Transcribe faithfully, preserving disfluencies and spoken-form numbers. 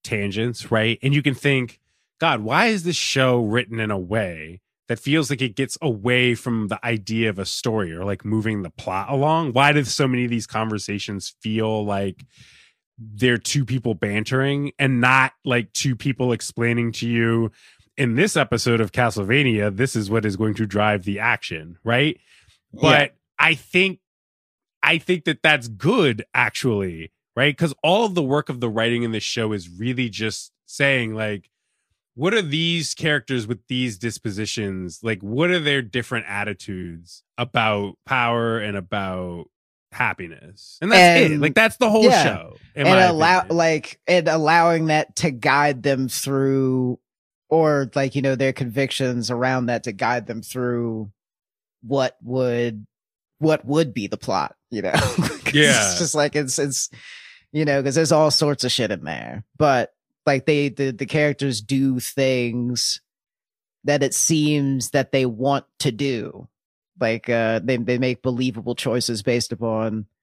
tangents, right? And you can think, God, why is this show written in a way that feels like it gets away from the idea of a story or like moving the plot along? Why do so many of these conversations feel like they're two people bantering and not like two people explaining to you, in this episode of Castlevania, this is what is going to drive the action, right? Yeah. But I think, I think that that's good, actually, right? Because all of the work of the writing in this show is really just saying, like, what are these characters with these dispositions? Like, what are their different attitudes about power and about happiness? And that's and, it. Like, that's the whole yeah. show. And allow, opinion. like, and allowing that to guide them through. Or like, you know, their convictions around that to guide them through what would, what would be the plot, you know? Yeah. It's just like, it's, it's, you know, cause there's all sorts of shit in there, but like they, the, the characters do things that it seems that they want to do. Like, uh, they, they make believable choices based upon